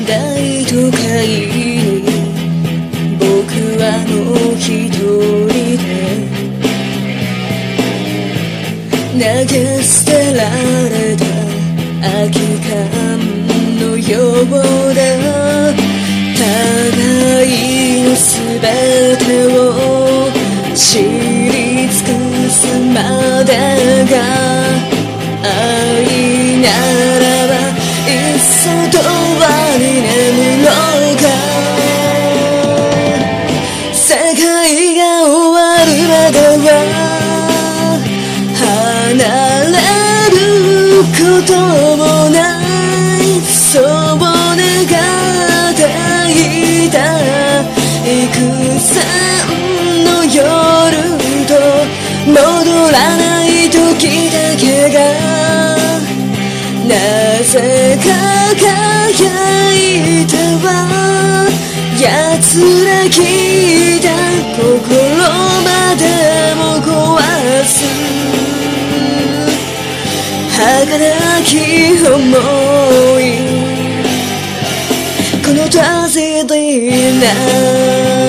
大都会に僕はもう一人で投げ捨てられた空き缶のようだ。互いの全てを知り尽くすまでが愛ならばいっそ永遠に眠ろうか。世界が終わるまでは離れることもないそう願っていた。幾千の夜と戻らない時だけがなぜか輝いては奴ら聞いた心までも壊す儚き想い。このトラジェディーな